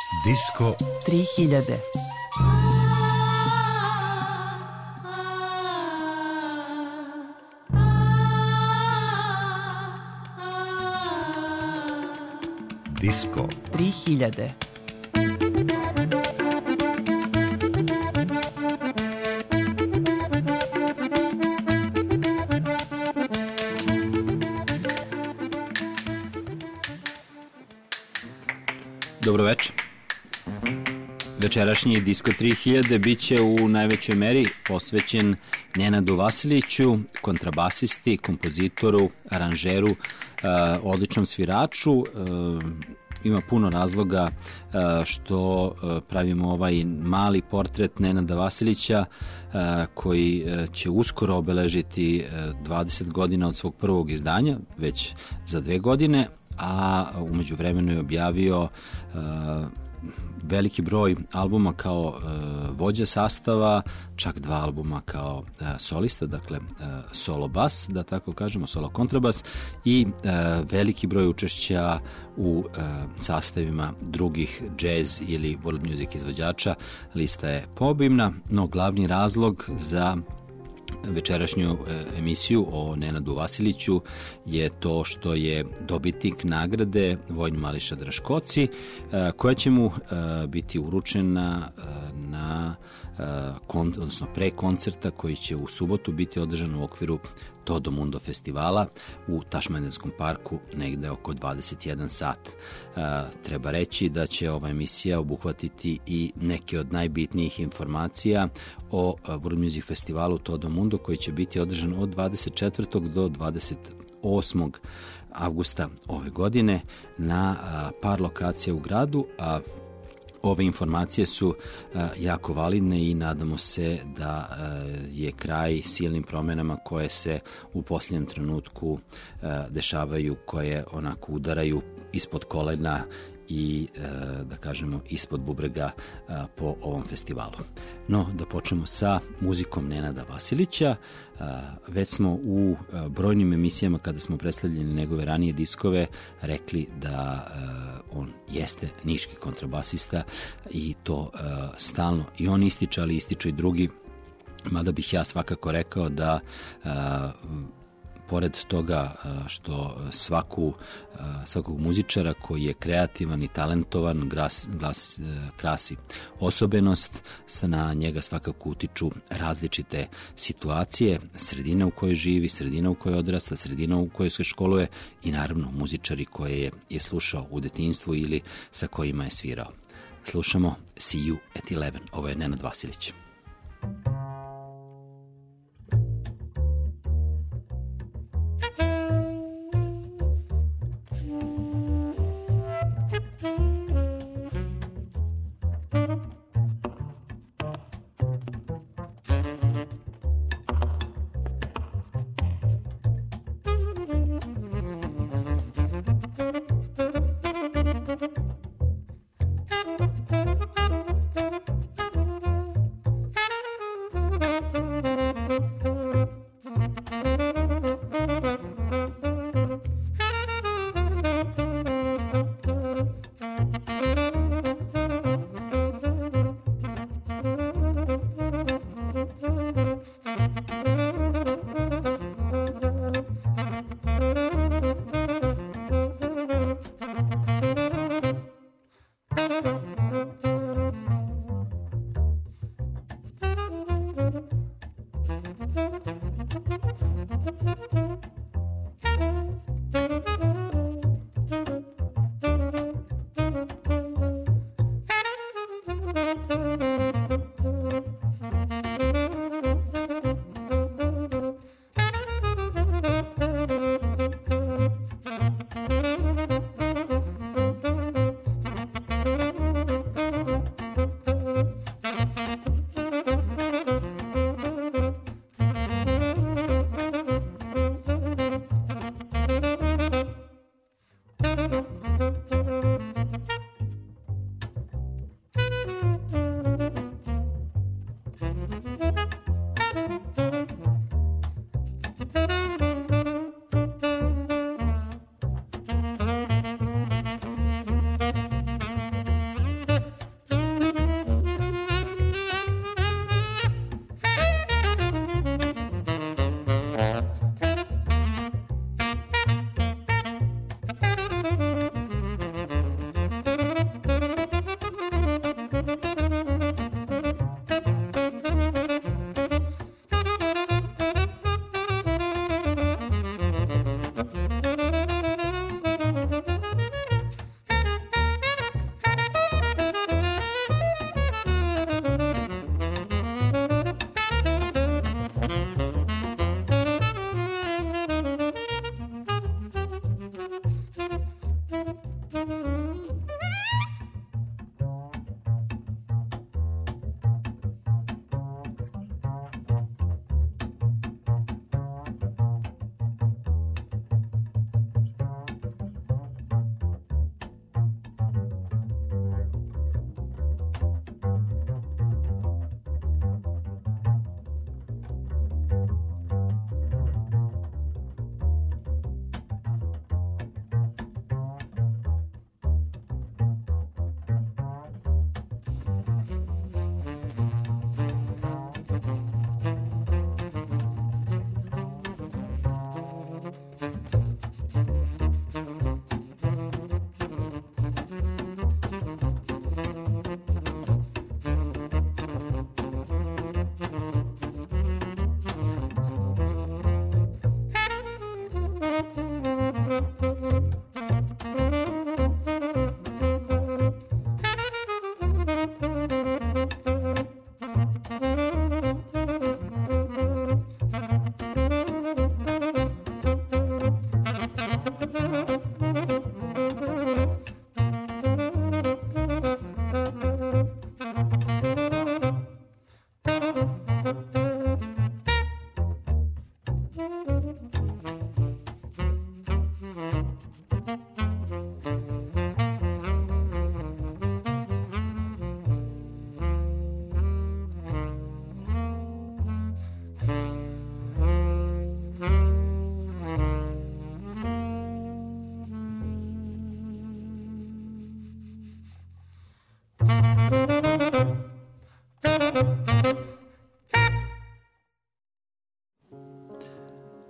Disko 3000. Disko 3000. Dobro večer. Večerašnji Disko 3000 bit će u najvećoj meri posvećen Nenadu Vasiliću, kontrabasisti, kompozitoru, aranžeru, odličnom sviraču. Ima puno razloga što pravimo ovaj mali portret Nenada Vasilića koji će uskoro obeležiti 20 godina od svog prvog izdanja, već za 2 godine, a umeđu vremenu je objavio veliki broj albuma kao vođa sastava, čak 2 albuma kao solista, dakle solo bas, da tako kažemo, solo kontrabas, i veliki broj učešća u sastavima drugih jazz ili world music izvođača. Lista je poobimna, no glavni razlog za večerašnju emisiju o Nenadu Vasiliću je to što je dobitnik nagrade Vojin Mališa Draškoci, koja će mu biti uručena na odnosno pre koncerta koji će u subotu biti održan u okviru Todo Mundo festivala u Tašmajdanskom parku negde oko 21 sat. Treba reći da će ova emisija obuhvatiti i neke od najbitnijih informacija o World Music festivalu Todo Mundo koji će biti održan od 24. do 28. avgusta ove godine na par lokacija u gradu, a ove informacije su jako validne i nadamo se da je kraj silnim promenama koje se u posljednjem trenutku dešavaju, koje onako udaraju ispod kolena i, da kažemo, ispod bubrega po ovom festivalu. No, da počnemo sa muzikom Nenada Vasilića. Već smo u brojnim emisijama, kada smo predstavljeni njegove ranije diskove, rekli da on jeste niški kontrabasista i to stalno i on ističe, ali ističu i drugi, mada bih ja svakako rekao da pored toga što svakog muzičara koji je kreativan i talentovan, glas krasi osobenost, na njega svakako utiču različite situacije, sredina u kojoj živi, sredina u kojoj odrasta, sredina u kojoj se školuje i naravno muzičari koje je slušao u detinjstvu ili sa kojima je svirao. Slušamo See You at 11. Ovo je Nenad Vasilić.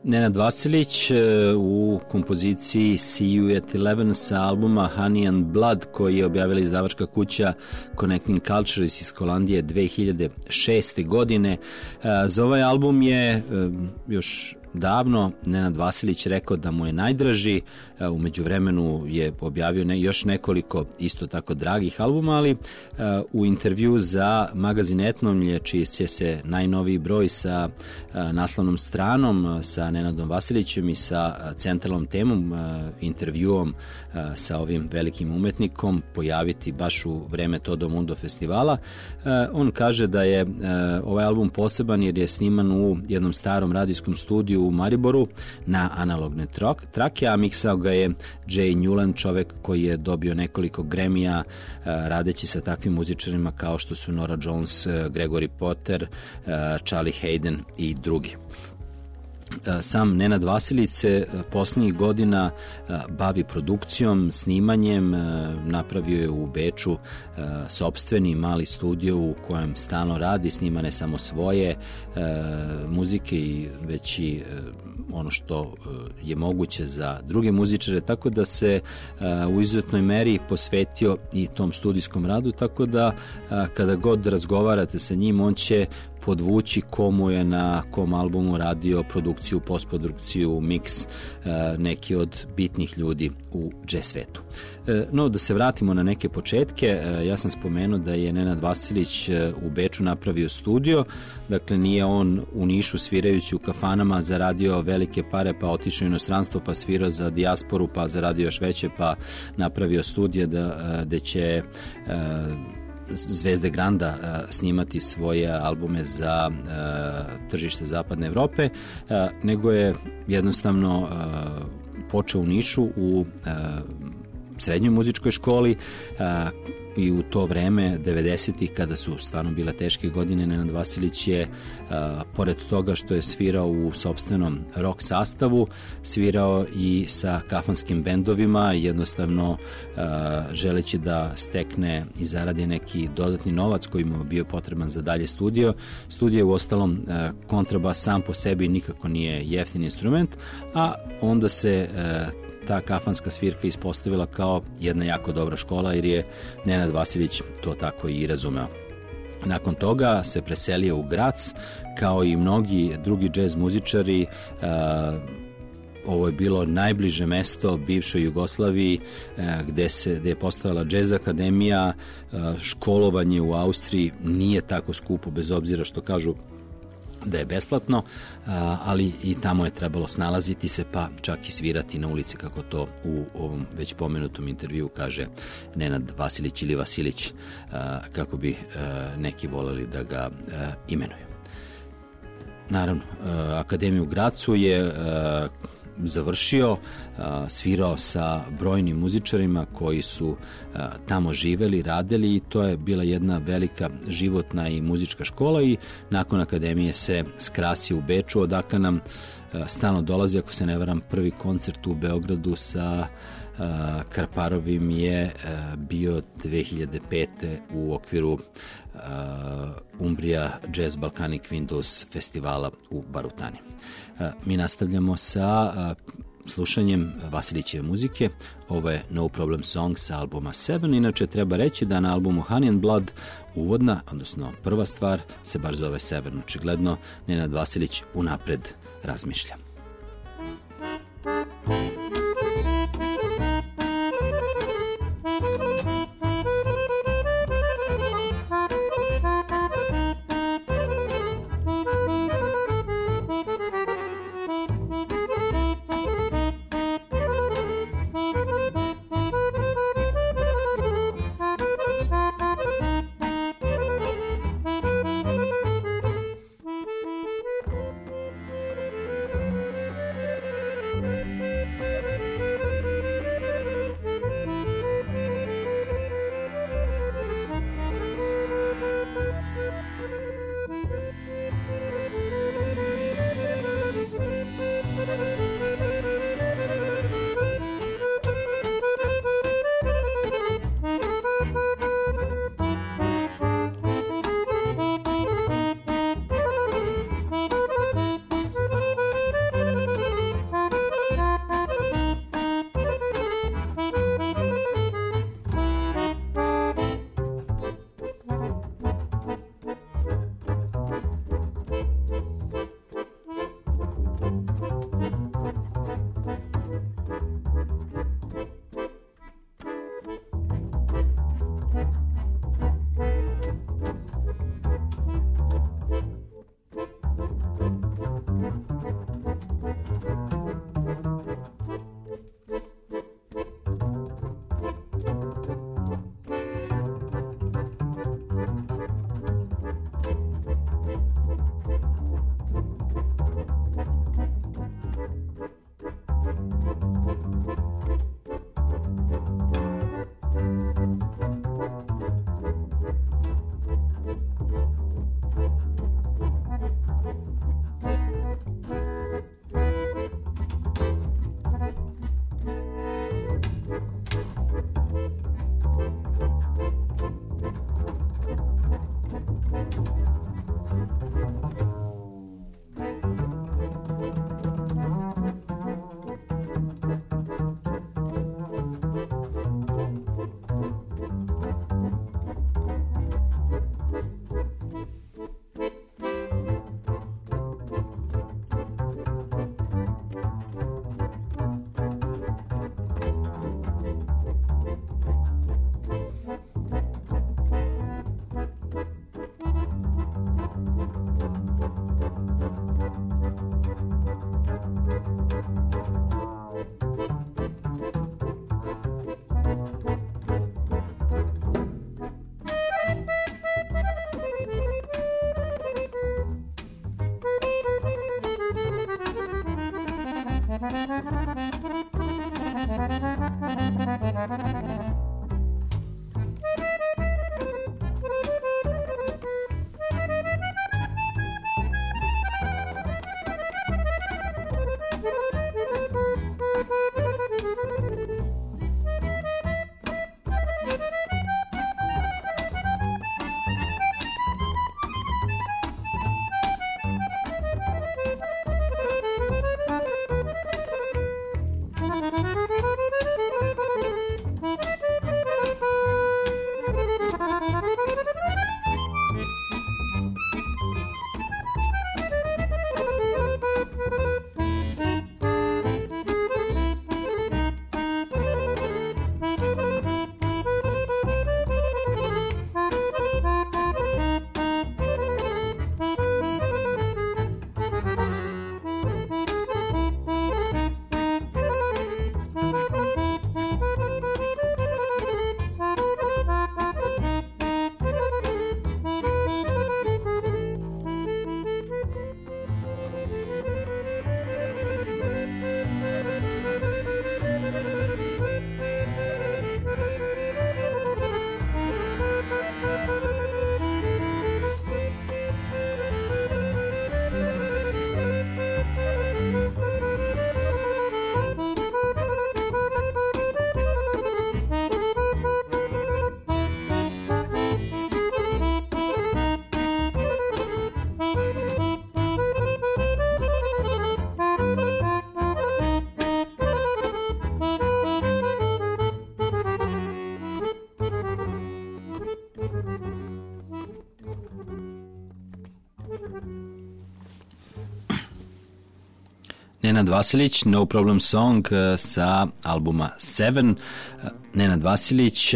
Nenad Vasilić u kompoziciji See You at 11 sa albuma Honey and Blood koji je objavila izdavačka kuća Connecting Cultures iz Holandije 2006. godine. Za ovaj album je još davno Nenad Vasilić rekao da mu je najdraži, u međuvremenu je objavio još nekoliko isto tako dragih albuma, ali u intervju za magazin Etnomlje, čiji će se najnoviji broj sa naslovnom stranom sa Nenadom Vasilićem i sa centralnom temom, intervjuom sa ovim velikim umetnikom pojaviti baš u vreme Todo Mundo festivala. On kaže da je ovaj album poseban jer je sniman u jednom starom radijskom studiju u Mariboru na analogne trake, a miksao ga je Jay Newland, čovek koji je dobio nekoliko Grammy-a radeći sa takvim muzičarima kao što su Nora Jones, Gregory Potter, Charlie Hayden i drugi. Sam Nenad Vasilić se posljednjih godina bavi produkcijom, snimanjem, napravio je u Beču sopstveni mali studio u kojem stalno radi, snima ne samo svoje muzike i već i ono što je moguće za druge muzičare, tako da se u izuzetnoj meri posvetio i tom studijskom radu, tako da kada god razgovarate sa njim, on će podvući komu je na kom albumu radio produkciju, postprodukciju, miks, neki od bitnih ljudi u jazz svetu. No, da se vratimo na neke početke, ja sam spomenuo da je Nenad Vasilić u Beču napravio studio, dakle nije on u Nišu svirajući u kafanama zaradio velike pare pa otišao u inostranstvo pa svirao za dijasporu pa zaradio još veće pa napravio studije da će zvezde Granda snimati svoje albume za tržište Zapadne Evrope, nego je jednostavno počeo u Nišu u srednjoj muzičkoj školi i u to vreme 90-ih kada su stvarno bile teške godine, Nenad Vasilić je pored toga što je svirao u sopstvenom rock sastavu, svirao i sa kafanskim bendovima, jednostavno želeći da stekne i zaradi neki dodatni novac koji mu je bio potreban za dalje studio. Studio u ostalom kontrabas sam po sebi nikako nije jeftin instrument, a onda se ta kafanska svirka ispostavila kao jedna jako dobra škola jer je Nenad Vasilić to tako i razumeo. Nakon toga se preselio u Grac, kao i mnogi drugi džez muzičari. Ovo je bilo najbliže mesto bivšoj Jugoslaviji gde je postojala džez akademija. Školovanje u Austriji nije tako skupo, bez obzira što kažu da je besplatno, ali i tamo je trebalo snalaziti se pa čak i svirati na ulici, kako to u ovom već pomenutom intervju kaže Nenad Vasilić ili Vasilić, kako bi neki voleli da ga imenuju. Naravno, Akademiju u Gracu je završio, svirao sa brojnim muzičarima koji su tamo živeli, radili i to je bila jedna velika životna i muzička škola i nakon akademije se skrasio u Beču, odakle nam stalno dolazi, ako se ne varam, prvi koncert u Beogradu sa Karparovim je bio 2005. u okviru Umbria Jazz Balkanic Windows festivala u Barutani. Mi nastavljamo sa slušanjem Vasilićeve muzike. Ovo je No Problem Song sa albuma Seven. Inače, treba reći da na albumu Honey and Blood uvodna, odnosno prva stvar, se baš zove Seven. Očigledno, Nenad Vasilić unapred razmišlja. Nenad Vasilić, No Problem Song sa albuma Seven. Nenad Vasilić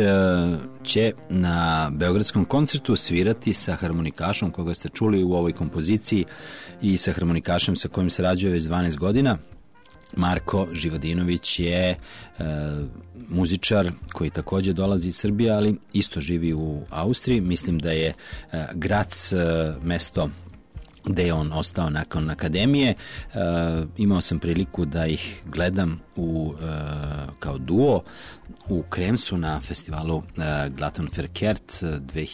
će na beogradskom koncertu svirati sa harmonikašom koga ste čuli u ovoj kompoziciji i sa harmonikašem sa kojim sarađuje već 12 godina. Marko Živodinović je muzičar koji takođe dolazi iz Srbije, ali isto živi u Austriji. Mislim da je Graz mesto gde je on ostao nakon akademije. Imao sam priliku da ih gledam kao duo u Kremsu na festivalu Glattenverkehrt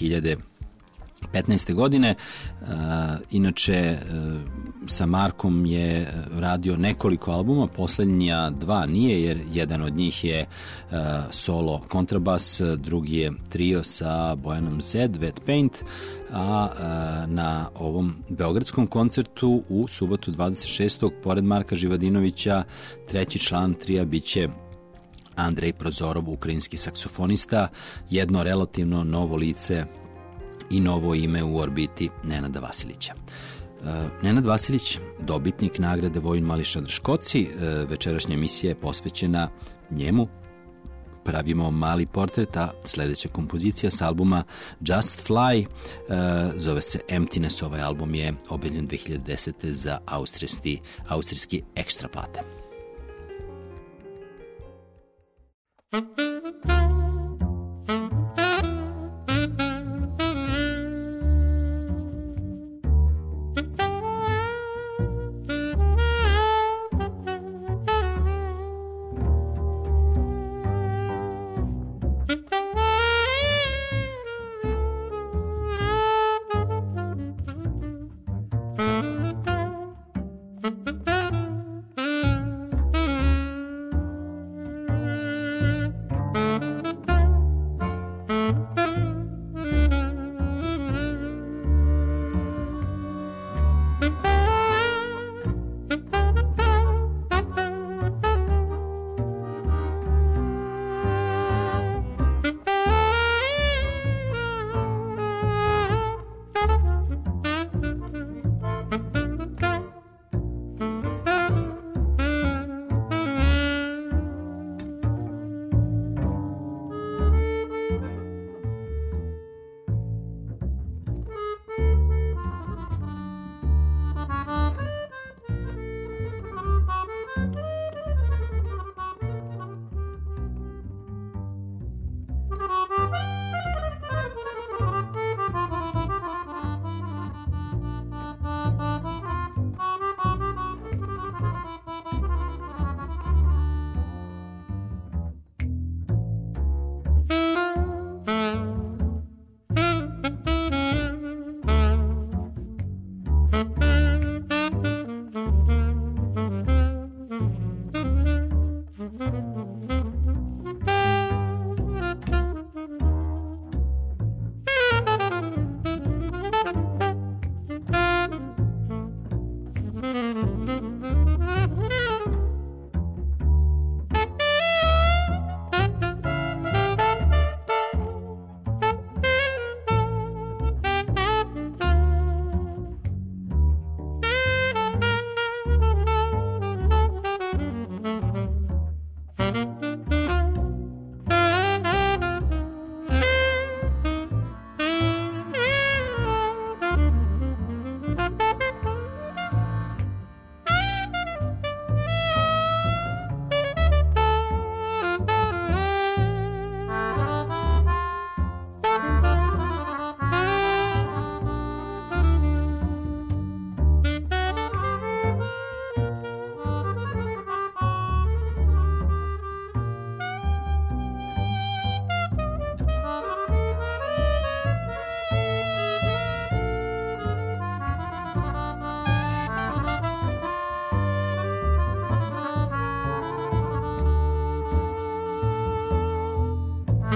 2015. godine. Inače, sa Markom je radio nekoliko albuma, poslednja dva nije, jer jedan od njih je solo kontrabas, drugi je trio sa Bojanom Zed, Wet Paint, a na ovom beogradskom koncertu u subotu 26. pored Marka Živadinovića treći član trija biće Andrej Prozorov, ukrajinski saksofonista, jedno relativno novo lice i novo ime u orbiti Nenada Vasilića. Nenad Vasilić, dobitnik nagrade Vojin Mališa Drškoci, večerašnja emisija je posvećena njemu. Pravimo mali portret, a sledeća kompozicija s albuma Just Fly zove se Emptiness. Ovaj album je objavljen 2010. za austrijski Ekstra Plate.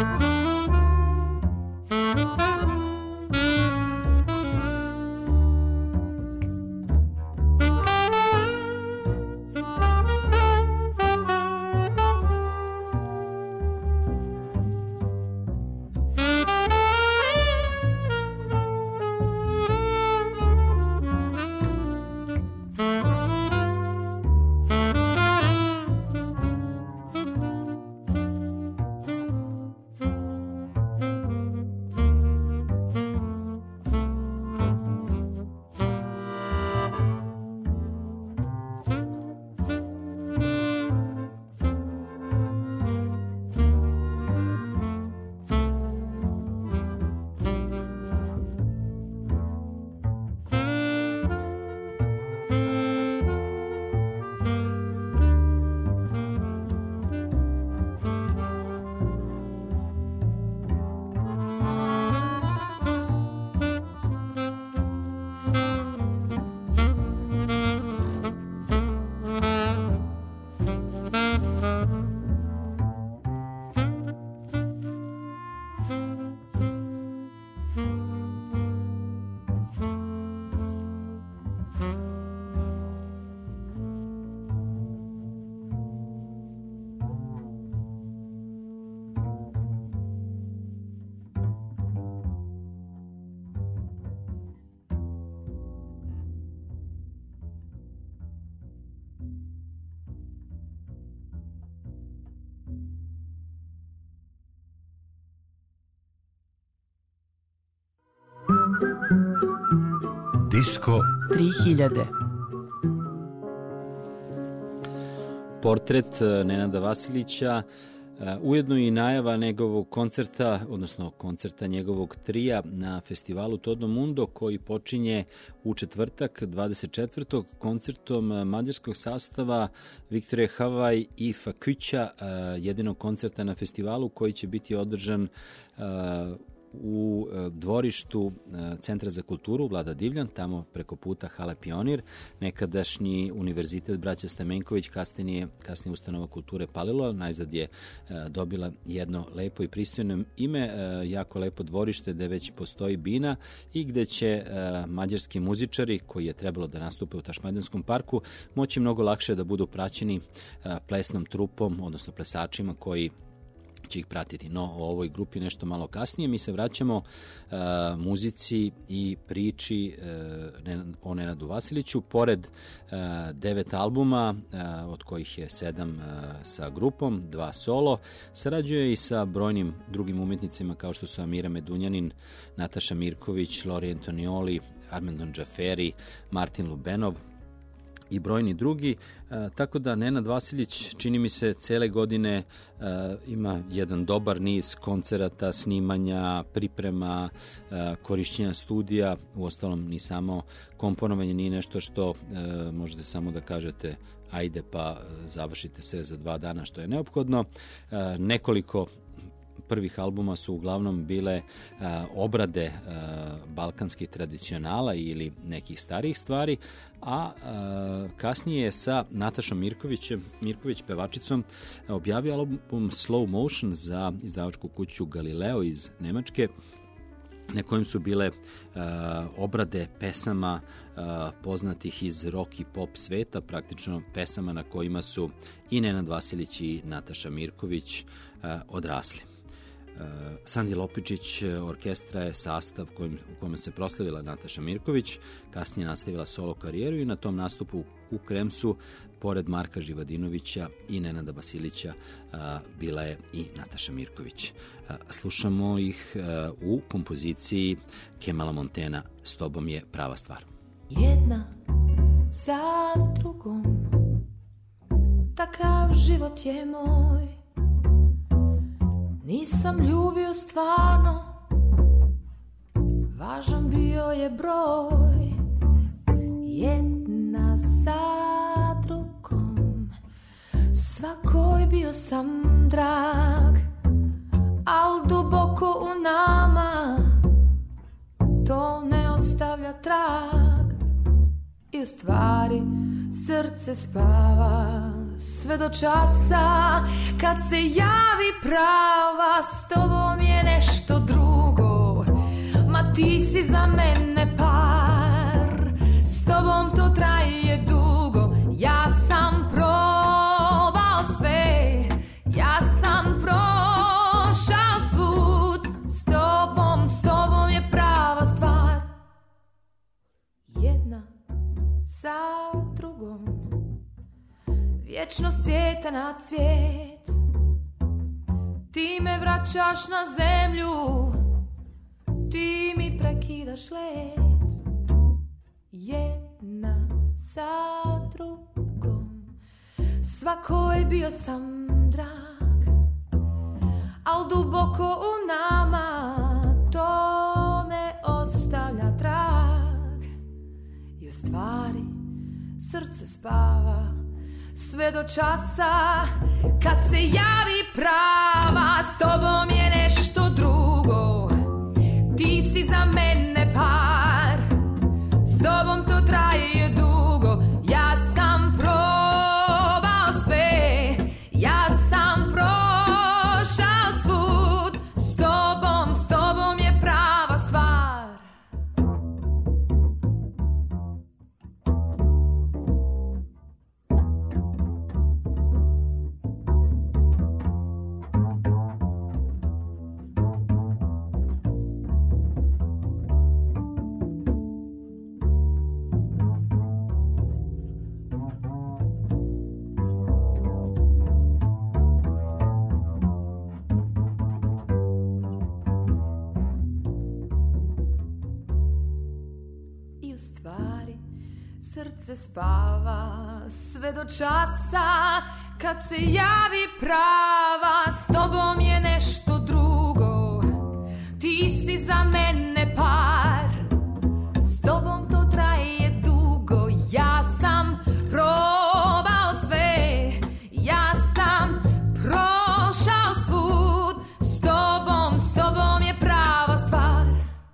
Disko 3000. Portret Nenada Vasilića, ujedno i najava njegovog koncerta, odnosno koncerta njegovog trija na festivalu Todo Mundo, koji počinje u četvrtak 24. koncertom mađarskog sastava Viktorije Havaj i Fakuća, jedinog koncerta na festivalu koji će biti održan u dvorištu Centra za kulturu Vlada Divljan, tamo preko puta Hala Pionir, nekadašnji univerzitet braća Stamenković, kasnije ustanova kulture Palilula, najzad je dobila jedno lepo i pristojno ime, jako lepo dvorište gde već postoji bina i gde će mađarski muzičari, koji je trebalo da nastupe u Tašmajdanskom parku, moći mnogo lakše da budu praćeni plesnom trupom, odnosno plesačima koji će ih pratiti. No, o ovoj grupi nešto malo kasnije. Mi se vraćamo muzici i priči o Nenadu Vasiliću. Pored 9 albuma, od kojih je 7 sa grupom, 2 solo, sarađuje i sa brojnim drugim umetnicima kao što su Amira Medunjanin, Nataša Mirković, Lori Antonioli, Armandon Džaferi, Martin Lubenov i brojni drugi, tako da Nenad Vasilić, čini mi se, cele godine ima jedan dobar niz koncerata, snimanja, priprema, korišćenja studija, uostalom ni samo komponovanje nije nešto što možete samo da kažete ajde pa završite sve za 2 dana što je neophodno. Nekoliko prvih albuma su uglavnom bile obrade balkanskih tradicionala ili nekih starijih stvari, a kasnije je sa Natašom Mirković pevačicom objavio album Slow Motion za izdavačku kuću Galileo iz Nemačke, na kojem su bile obrade pesama poznatih iz rock i pop sveta, praktično pesama na kojima su i Nenad Vasilić i Nataša Mirković odrasli. Sandi Lopičić orkestra je sastav u kome se proslavila Nataša Mirković, kasnije nastavila solo karijeru i na tom nastupu u Kremsu, pored Marka Živadinovića i Nenada Vasilića, bila je i Nataša Mirković. Slušamo ih u kompoziciji Kemala Montena S tobom je prava stvar. Jedna za drugom, takav život je moj. Nisam ljubio stvarno, važan bio je broj. Jedna za drugom, svakoj bio sam drag, al duboko u nama to ne ostavlja trag. I u stvari srce spava sve do časa kad se javi prava s tobom je nešto drugo. Ma ti si za mene par, s tobom to traje dugo. Ja sam probao sve, ja sam prošao svud. S tobom je prava stvar. Jedna za drugom, vječnost cvijeta na cvijet. Ti me vraćaš na zemlju, ti mi prekidaš let. Jedna za drugom, svakoj bio sam drag, al duboko u nama to ne ostavlja trag. I u stvari srce spava sve do časa kad se javi prava. S tobom je nešto drugo, ti si za mene par, s tobom to traje dugo. Ja sam probao sve, ja sam prošao svud. S tobom je prava stvar. Srce spava sve do časa kad se javi prava. S tobom je nešto drugo, ti si za mene par, s tobom to traje dugo. Ja sam probao sve, ja sam prošao svud. S tobom je prava stvar.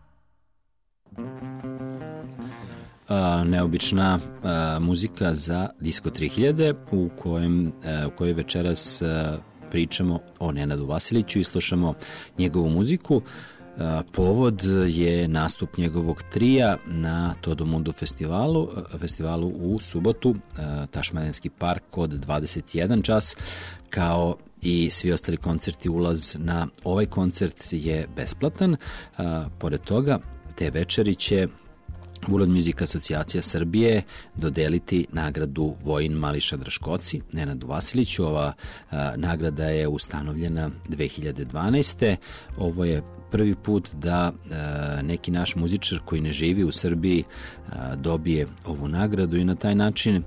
Neobična muzika za Disko 3000 u kojoj večeras pričamo o Nenadu Vasiliću i slušamo njegovu muziku. Povod je nastup njegovog trija na Todo Mundo festivalu u subotu, Tašmadenski park od 21 čas, kao i svi ostali koncerti. Ulaz na ovaj koncert je besplatan. Pored toga, te večeri će World Music Asocijacija Srbije dodeliti nagradu Vojin Mališa Draškoci, Nenadu Vasiliću. Ova nagrada je ustanovljena 2012. Ovo je prvi put da neki naš muzičar koji ne živi u Srbiji dobije ovu nagradu i na taj način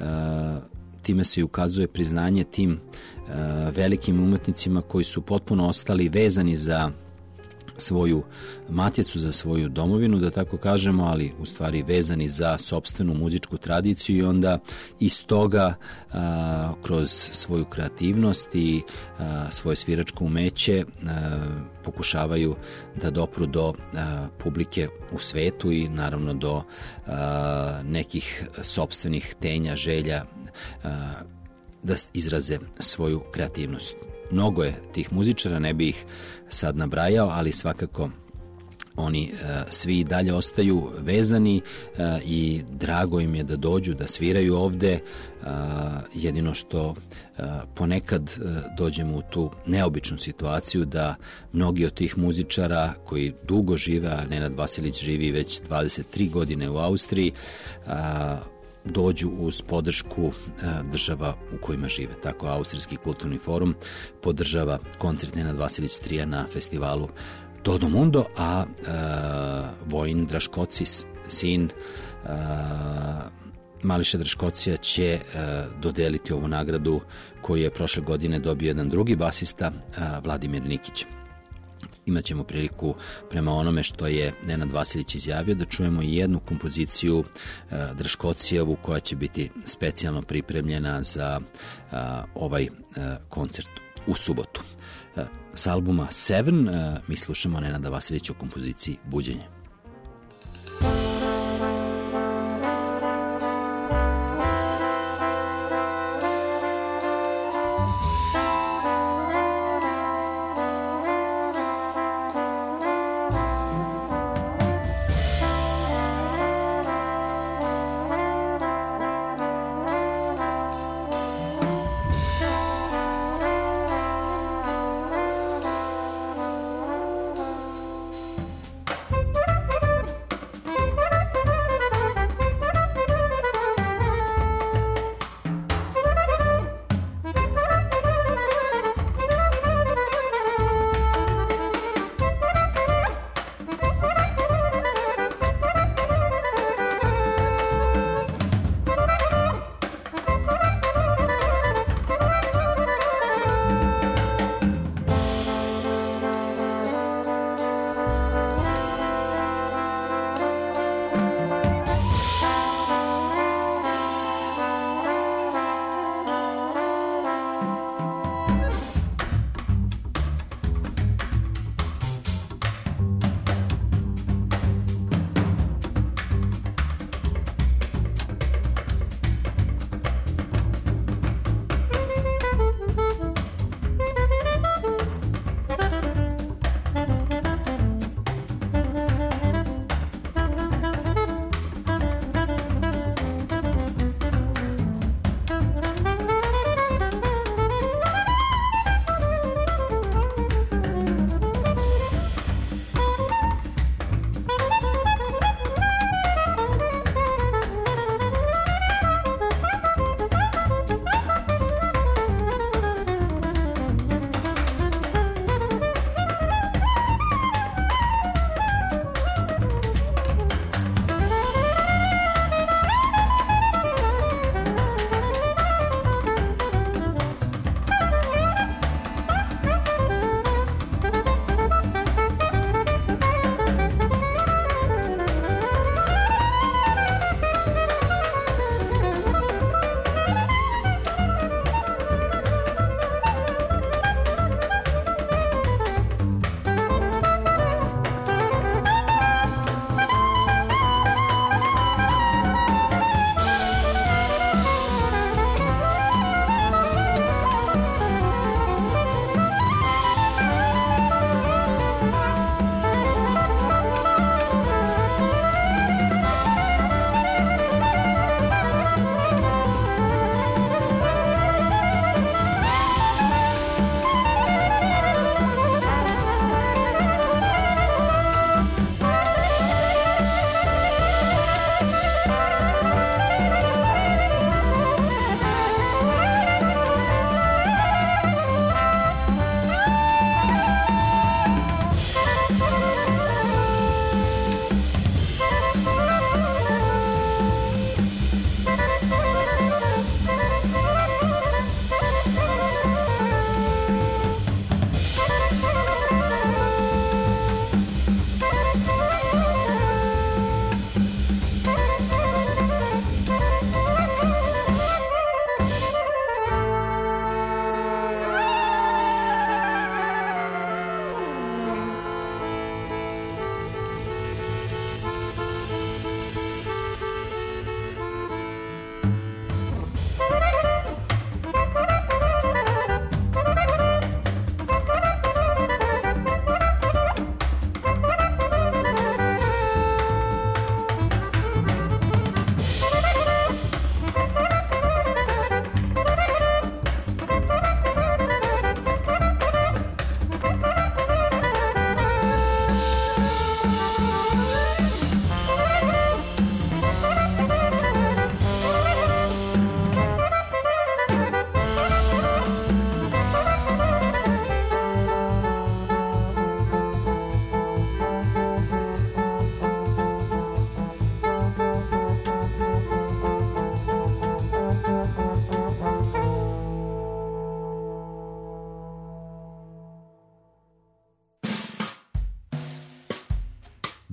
time se ukazuje priznanje tim velikim umetnicima koji su potpuno ostali vezani za svoju maticu, za svoju domovinu, da tako kažemo, ali u stvari vezani za sopstvenu muzičku tradiciju i onda iz toga kroz svoju kreativnost i svoje sviračko umeće pokušavaju da dopru do publike u svetu i naravno do nekih sopstvenih tenja, želja da izraze svoju kreativnost. Mnogo je tih muzičara, ne bi ih sad nabrajao, ali svakako oni svi i dalje ostaju vezani i drago im je da dođu, da sviraju ovde. Jedino što ponekad dođemo u tu neobičnu situaciju da mnogi od tih muzičara koji dugo žive, a Nenad Vasilić živi već 23 godine u Austriji, dođu uz podršku država u kojima žive. Tako Austrijski kulturni forum podržava koncert Nenad Vasilić trija na festivalu Todo Mundo, a Vojin Draškoci, sin Mališa Draškocija, će dodeliti ovu nagradu koju je prošle godine dobio jedan drugi basista, Vladimir Nikić. Imaćemo priliku, prema onome što je Nenad Vasilić izjavio, da čujemo i jednu kompoziciju Draškocijevu koja će biti specijalno pripremljena za ovaj koncert u subotu. Sa albuma Seven mi slušamo Nenada Vasilića u kompoziciji Buđenje.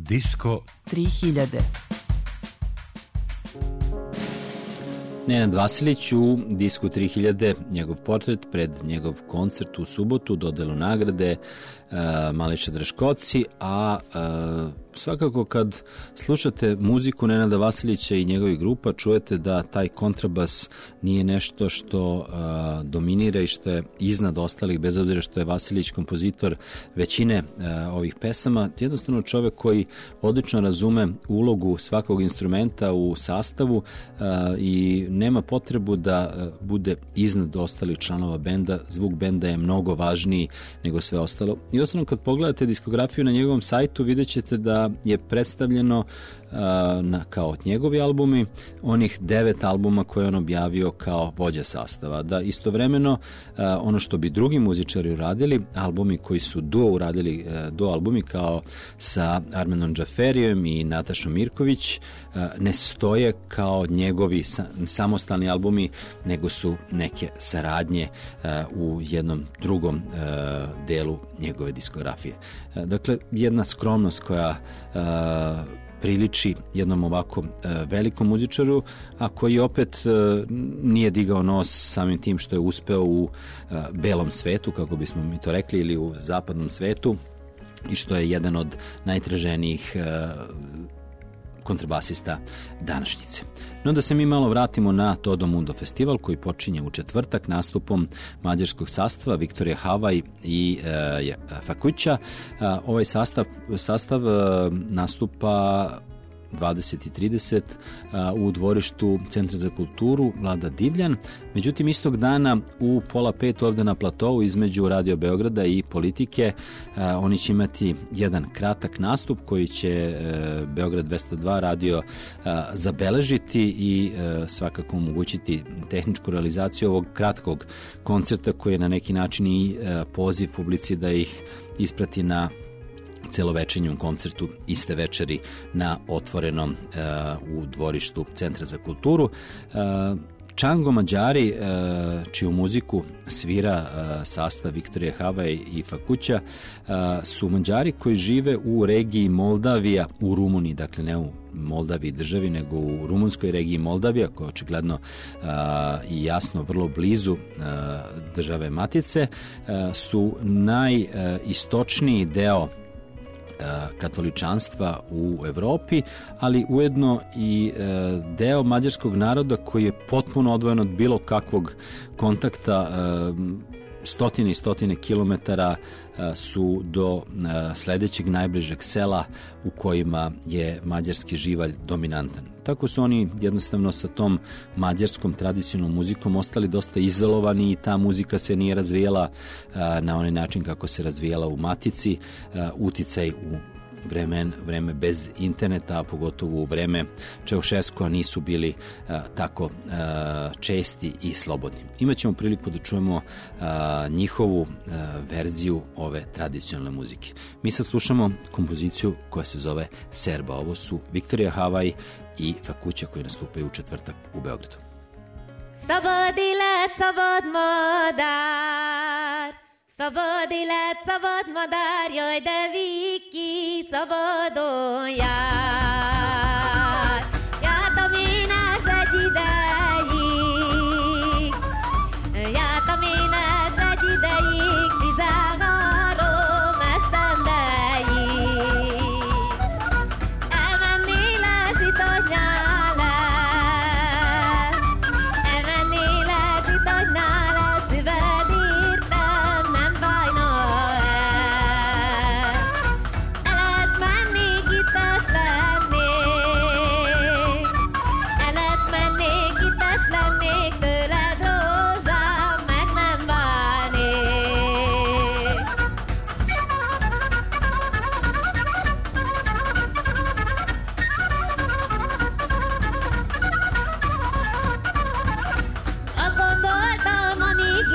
Disko 3000. Nenad Vasilić u Disku 3000, njegov portret pred njegov koncert u subotu, dodelu nagrade Mališa Draškoci, a svakako kad slušate muziku Nenada Vasilića i njegovih grupa, čujete da taj kontrabas nije nešto što dominira i što je iznad ostalih, bez obzira što je Vasilić kompozitor većine ovih pesama. Jednostavno čovek koji odlično razume ulogu svakog instrumenta u sastavu i nema potrebu da bude iznad ostalih članova benda. Zvuk benda je mnogo važniji nego sve ostalo. I osnovno kad pogledate diskografiju na njegovom sajtu, vidjet ćete da je predstavljeno kao njegovi albumi onih 9 albuma koje on objavio kao vođa sastava. Da istovremeno ono što bi drugi muzičari uradili, albumi koji su uradili duo albumi kao sa Armenom Džaferijom i Natašom Mirković, ne stoje kao njegovi samostalni albumi, nego su neke saradnje u jednom drugom delu njegove diskografije. Dakle, jedna skromnost koja priliči jednom ovako velikom muzičaru, a koji opet nije digao nos samim tim što je uspeo u belom svetu, kako bismo mi to rekli, ili u zapadnom svetu, i što je jedan od najtraženijih kontrabasista današnjice. No da se mi malo vratimo na Todo Mundo festival koji počinje u četvrtak nastupom mađarskog sastava Viktorija Havaj i Fakuća. Ovaj sastav nastupa 20:30 u dvorištu Centra za kulturu Vlada Divljan. Međutim, istog dana u 4:30 ovde na platovu između Radio Beograda i Politike oni će imati jedan kratak nastup koji će Beograd 202 radio zabeležiti i svakako omogućiti tehničku realizaciju ovog kratkog koncerta koji je na neki način i poziv publici da ih isprati na celovečernjem koncertu iste večeri na otvorenom u dvorištu Centra za kulturu. Čango Mađari, čiju muziku svira sastav Viktorije Havaj i Fakuća, su Mađari koji žive u regiji Moldavija u Rumuniji, dakle ne u Moldaviji državi, nego u rumunskoj regiji Moldavija, koja je očigledno i jasno vrlo blizu države Matice, su najistočniji deo katoličanstva u Evropi, ali ujedno i deo mađarskog naroda koji je potpuno odvojen od bilo kakvog kontakta. Stotine i stotine kilometara su do sledećeg najbližeg sela u kojima je mađarski živalj dominantan. Tako su oni jednostavno sa tom mađarskom tradicionalnom muzikom ostali dosta izolovani i ta muzika se nije razvijala na onaj način kako se razvijala u Matici. Uticaj u vreme bez interneta, a pogotovo u vreme Čaušeskua nisu bili tako česti i slobodni. Imaćemo priliku da čujemo njihovu verziju ove tradicionalne muzike. Mi sad slušamo kompoziciju koja se zove Serba. Ovo su Viktorija Havaj i Fakuća koji nastupaju u četvrtak u Beogradu. Szabad élet, szabad madár, szabad élet, szabad madár, jaj, de Viki szabadon jár. Jártam én ás egy ideig, jártam én ás egy ideig, 13 esztendeig. Elmennél ásít anyjál el, elmennél ásít anyjál el, szíved értem nem fájna el. Eles mennék, ittes lennék, eles mennék, ittes lennék, tőled rózsám meg nem válnék. S azt gondoltam, amíg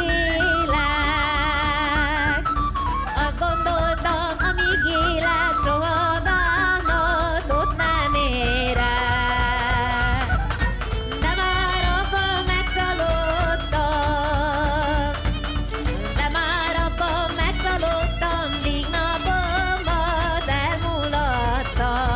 élek, azt gondoltam, amíg élek, soha bánatot nem érek. De már abban megcsalódtam, de már abban megcsalódtam, míg napomat elmulattam.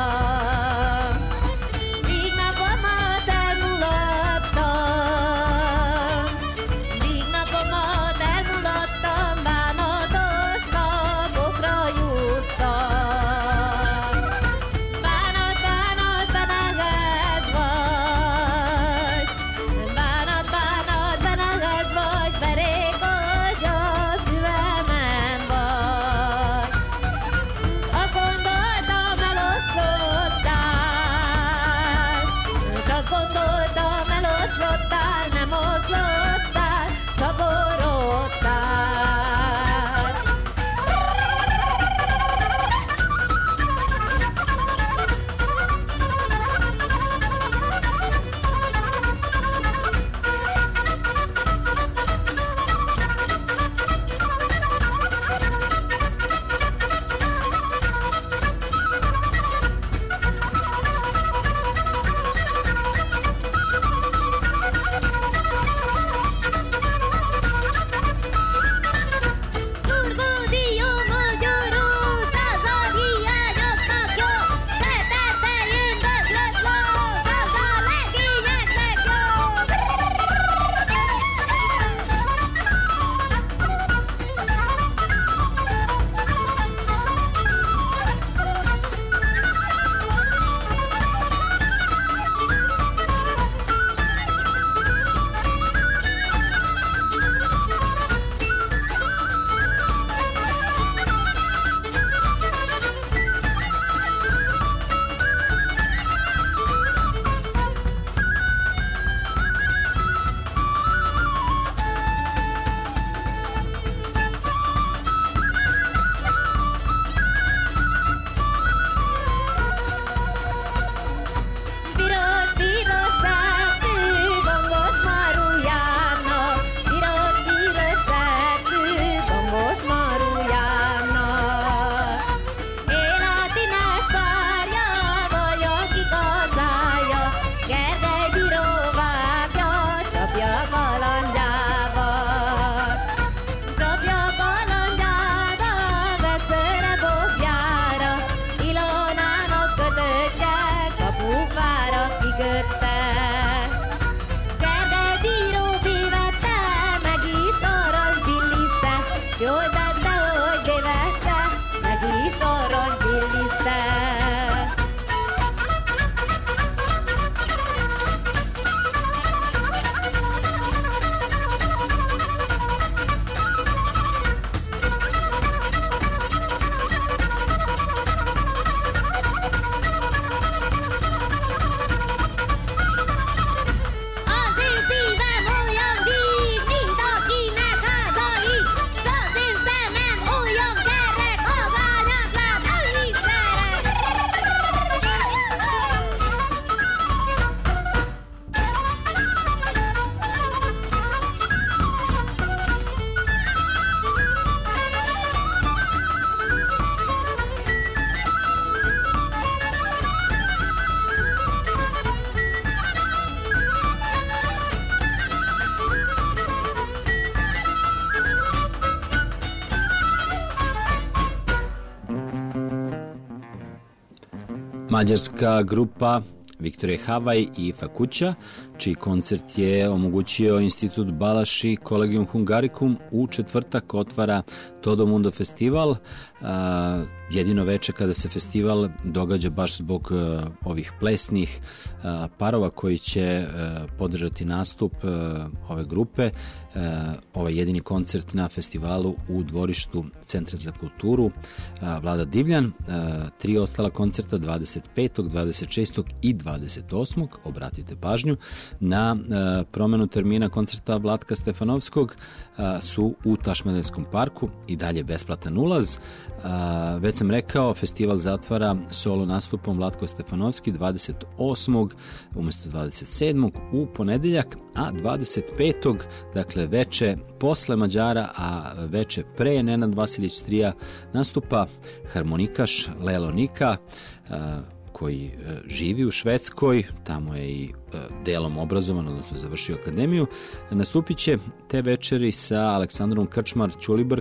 Mađarska grupa Viktorije Havaj i Fakuća, čiji koncert je omogućio Institut Balaši Collegium Hungaricum, u četvrtak otvara Todo Mundo festival. Jedino veče kada se festival događa baš zbog ovih plesnih parova koji će podržati nastup ove grupe. Ovaj jedini koncert na festivalu u dvorištu Centra za kulturu Vlada Divljan. 3 ostala koncerta 25., 26. i 28. Obratite pažnju na promenu termina koncerta Vlatka Stefanovskog su u Tašmadelskom parku, i dalje besplatan ulaz. Već sam rekao, festival zatvara solo nastupom Vlatko Stefanovski 28. umjesto 27. u ponedeljak, a 25. dakle veče posle Mađara, a veče pre Nenad Vasiljić Trija nastupa harmonikaš Lelo Nika, koji živi u Švedskoj, tamo je i delom obrazovan, odnosno završio akademiju. Nastupit će te večeri sa Aleksandrom Krčmar Ćulibrk,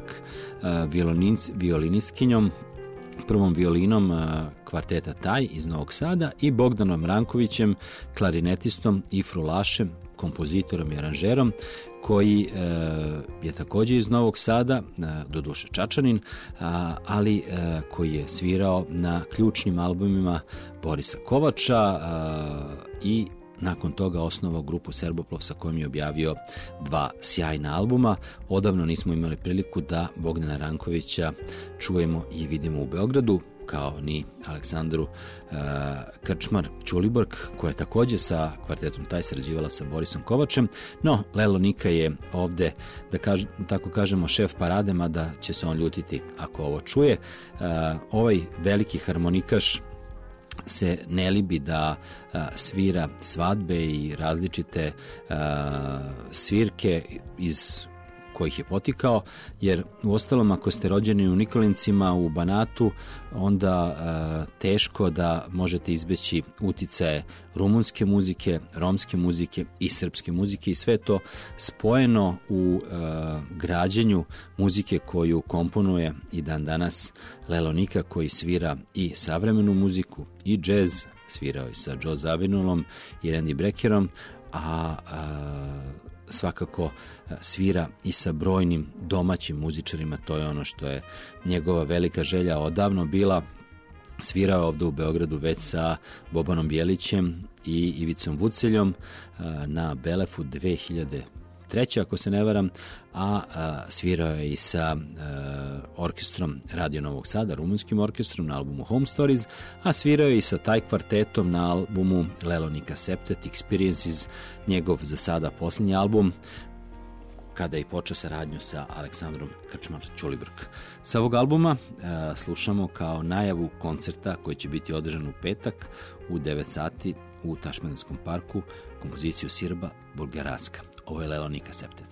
violinistkinjom, prvom violinom kvarteta Taj iz Novog Sada, i Bogdanom Rankovićem, klarinetistom i frulašem, kompozitorom i aranžerom, koji je također iz Novog Sada, doduše Čačanin, ali koji je svirao na ključnim albumima Borisa Kovača i nakon toga osnovao grupu Serboplov sa kojom je objavio 2 sjajna albuma. Odavno nismo imali priliku da Bogdana Rankovića čujemo i vidimo u Beogradu, kao ni Aleksandru Krčmar Ćulibrk, koja je također sa kvartetom Taj sarađivala sa Borisom Kovačem. No, Lelo Nika je ovde, tako kažemo, šef parade, mada će se on ljutiti ako ovo čuje. Ovaj veliki harmonikaš se ne libi da svira svadbe i različite svirke iz kojih je potikao, jer u ostalom ako ste rođeni u Nikolincima, u Banatu, onda teško da možete izbeći uticaje rumunske muzike, romske muzike i srpske muzike, i sve to spojeno u građenju muzike koju komponuje i dan danas Lelo Nika, koji svira i savremenu muziku i džez, svirao i sa Joe Zawinulom i Randy Breckerom, a svakako svira i sa brojnim domaćim muzičarima. To je ono što je njegova velika želja odavno bila. Svirao je ovdje u Beogradu već sa Bobanom Bjelićem i Ivicom Vuceljom na Belefu 2003. ako se ne varam, a svirao je i sa orkestrom Radio Novog Sada, rumunskim orkestrom, na albumu Home Stories, a svirao je i sa Taj kvartetom na albumu Lelo Nika Septet Experiences, njegov za sada posljednji album, kada je počeo saradnju sa Aleksandrom Krčmar Ćulibrk. Sa ovog albuma slušamo kao najavu koncerta koji će biti održan u petak u 9 sati u Tašmadelskom parku kompoziciju Sirba Bulgaraska. Ovo je Lelo Nika Septet.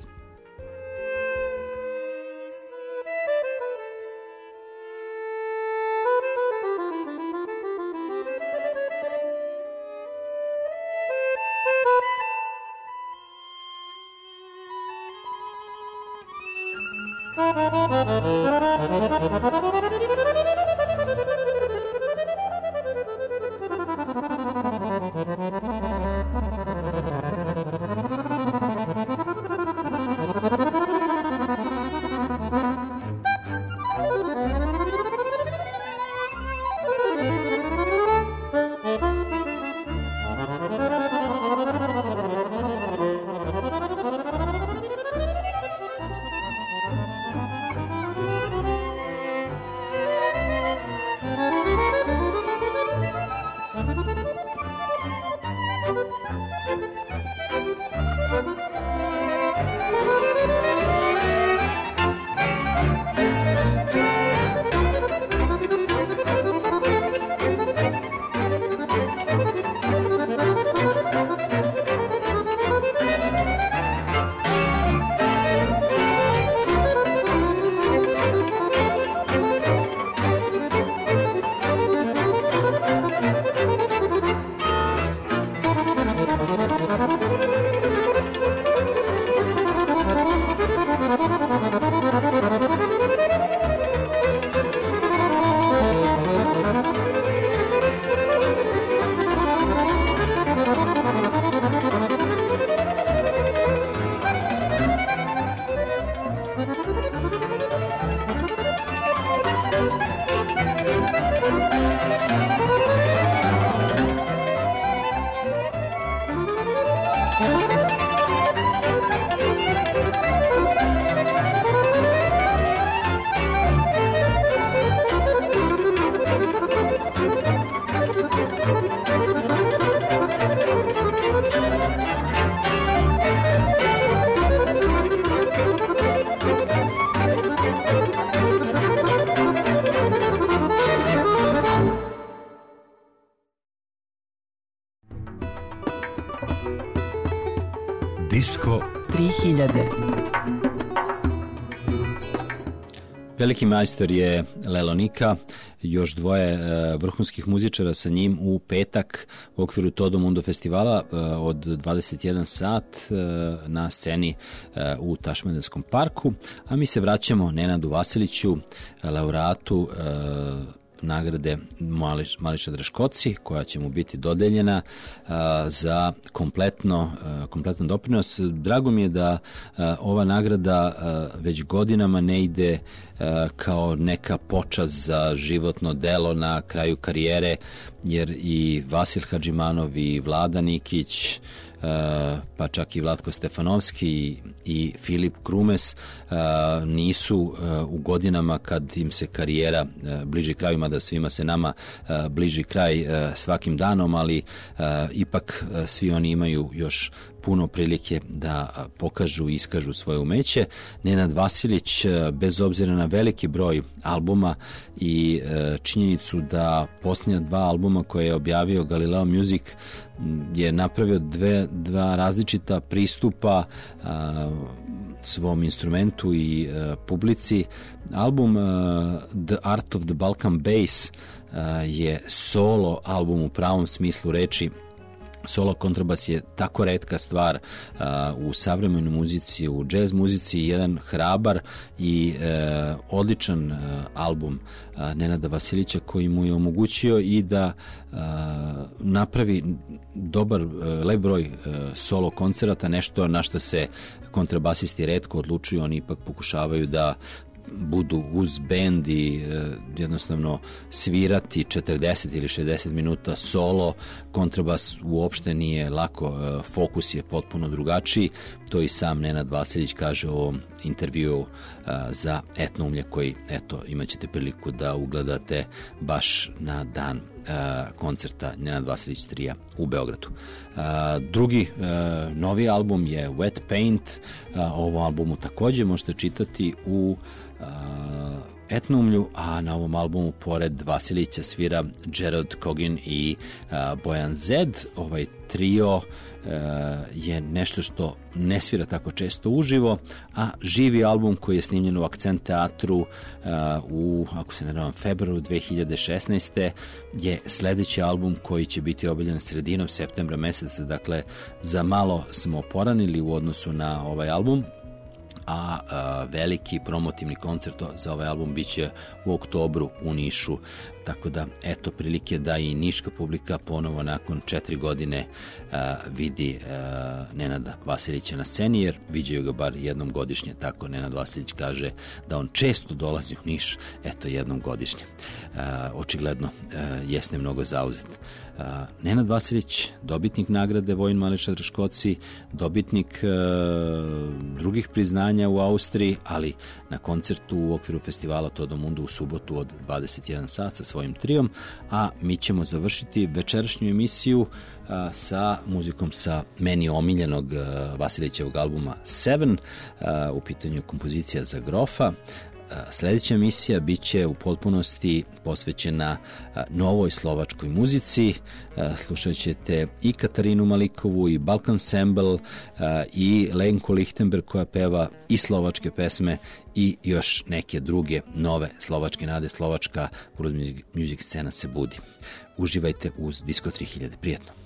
Disko 3000. Veliki majstor je Lelonika, još dvoje vrhunskih muzičara sa njim u petak u okviru Todo Mundo festivala od 21 sat na sceni u Tašmedenskom parku, a mi se vraćamo Nenadu Vasiliću, laureatu nagrade Mališa Draškoci, koja će mu biti dodeljena za kompletan doprinos. Drago mi je da ova nagrada već godinama ne ide kao neka počast za životno delo na kraju karijere, jer i Vasil Hadžimanov i Vlada Nikić, pa čak i Vlatko Stefanovski i Filip Krumes nisu u godinama kad im se karijera bliži kraju, mada svima se nama bliži kraj svakim danom, ali ipak svi oni imaju još puno prilike da pokažu i iskažu svoje umeće. Nenad Vasilić, bez obzira na veliki broj albuma i činjenicu da posljednja 2 albuma koje je objavio Galileo Music, je napravio dva različita pristupa svom instrumentu i publici. Album The Art of the Balkan Bass je solo album u pravom smislu reči. Solo kontrabas je tako retka stvar u savremenoj muzici, u džez muzici, jedan hrabar i odličan album Nenada Vasilića koji mu je omogućio i da napravi lep broj solo koncerata, nešto na što se kontrabasisti retko odlučuju. Oni ipak pokušavaju da budu uz bend i jednostavno svirati 40 ili 60 minuta solo. Kontrabas uopšte nije lako, fokus je potpuno drugačiji. To i sam Nenad Vasilić kaže u ovom intervjuu za Etnoumlje, koji, eto, imat ćete priliku da ugledate baš na dan koncerta Nenad Vasilić trija u Beogradu. Drugi novi album je Wet Paint. Ovom albumu takođe možete čitati u Etnoumlju, a na ovom albumu pored Vasilića svira Gerard Kogin i Bojan Zed. Ovaj trio je nešto što ne svira tako često uživo, a živi album koji je snimljen u Akcent teatru u, ako se ne varam, februaru 2016. je sledeći album koji će biti objavljen sredinom septembra meseca, dakle za malo smo poranili u odnosu na ovaj album, a veliki promotivni koncert za ovaj album biće u oktobru u Nišu, tako da eto prilike da i niška publika ponovo nakon 4 godine vidi Nenada Vasilića na sceni, jer viđaju ga bar jednom godišnje. Tako Nenad Vasilić kaže da on često dolazi u Niš, eto jednom godišnje. Očigledno jeste mnogo zauzet. Nenad Vasilić, dobitnik nagrade Vojin Mališa Draškoci, dobitnik drugih priznanja u Austriji, ali na koncertu u okviru festivala Todo Mundo u subotu od 21 sat sa svojim trijom, a mi ćemo završiti večerašnju emisiju sa muzikom sa meni omiljenog Vasilićevog albuma Seven, u pitanju kompozicija za grofa. Sledeća emisija biće u potpunosti posvećena novoj slovačkoj muzici. Slušat ćete i Katarinu Malikovu i Balkan Ensemble i Lenku Lichtenberg koja peva i slovačke pesme i još neke druge nove slovačke nade. Slovačka world music scena se budi. Uživajte uz Disko 3000. Prijetno.